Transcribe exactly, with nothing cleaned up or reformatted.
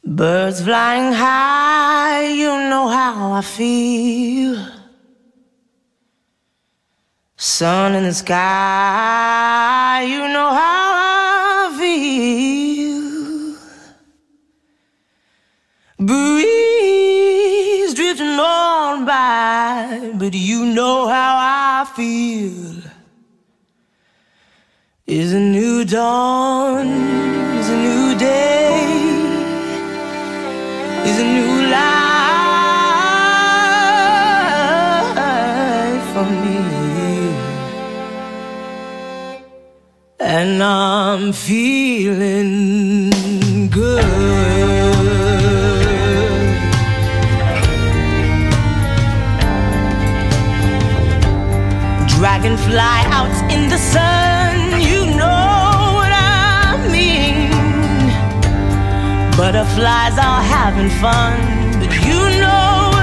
Birds flying high, you know how I feel. Sun in the sky, you know how I feel. Breeze drifting on by, but you know how I feel. Is a new dawn, is a new day, is a new life for me. And I'm feeling good. Dragonfly out in the sun, you know what I mean. Butterflies are having fun, but you know